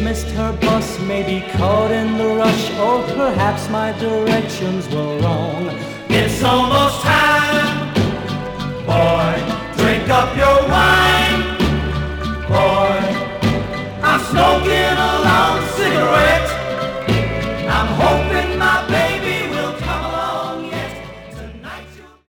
missed her bus, maybe caught in the rush, or perhaps my directions were wrong. It's almost time, boy, drink up your